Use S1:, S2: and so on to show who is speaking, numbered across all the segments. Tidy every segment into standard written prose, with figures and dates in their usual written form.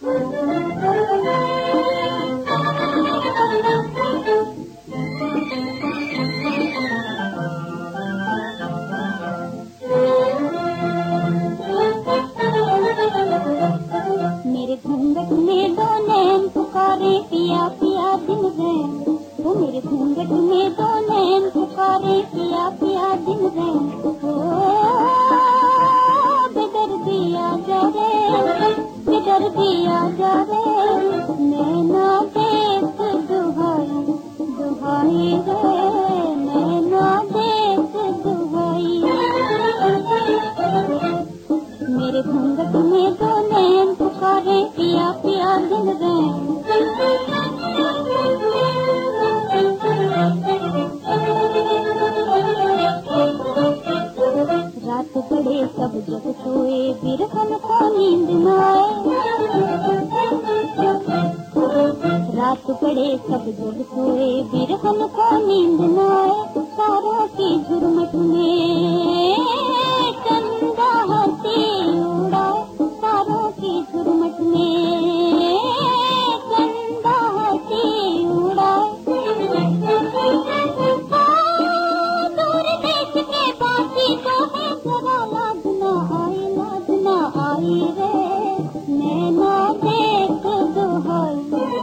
S1: मेरे घूंघट में दो नैन पुकारे पिया पिया दिन रैन, वो मेरे घूंघट में दो नैन पुकारे पिया पिया दिन रैन। ओ बेदर्दिया जा रे, बेदर्दिया जा रे, नैना देख दुहाई दुहाई रे, नैना देख दुहाई। मेरे घूंघट में दो नैन पुकारे पिया पिया दिन रैन। रात पड़े सब जग सोए, बिरहन को नींद न आए। रात पड़े सब जग सोए, बिरहन को नींद न आए। सारों की झुरमुट में चंदा हंसी उड़ाए, सारों की झुरमुट में चंदा हंसी उड़ाए। दूर देश के बाकी तो है, जरा लाज न आई, लाज न आई रे, नैना देख दुहाई।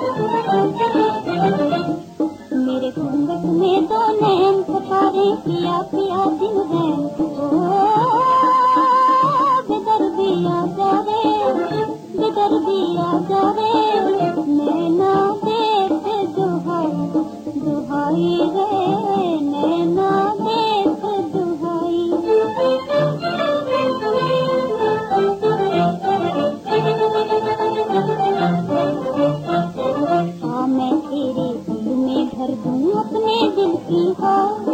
S1: मेरे घूंघट में दो नैन पुकारे पिया पिया दिन रैन। ओ बेदर्दिया जा रे, बेदर्दिया जा रे, नैना देख दुहाई दुहाई रे, नैना देख दुहाई। हाँ मैं तेरे दिल में भर दूं अपने दिल की हार।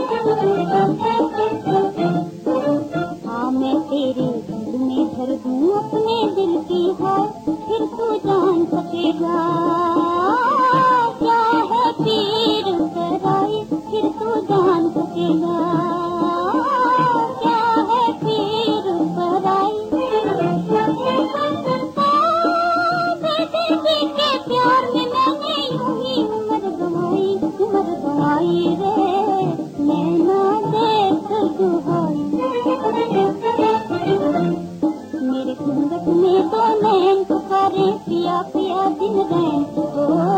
S1: हाँ मैं तेरे दिल में भर दूं अपने दिल की हार। फिर तू जान सकेगा क्या है पीर कराई, फिर तू जान सकेगा क्या है पीर कराई। बेदर्दी के प्यार में मैंने यूं ही उम्र गंवाई रे, नैना देख दुहाई। मेरे घूंघट में दो नैन पुकारे पिया पिया दिन रैन। ओ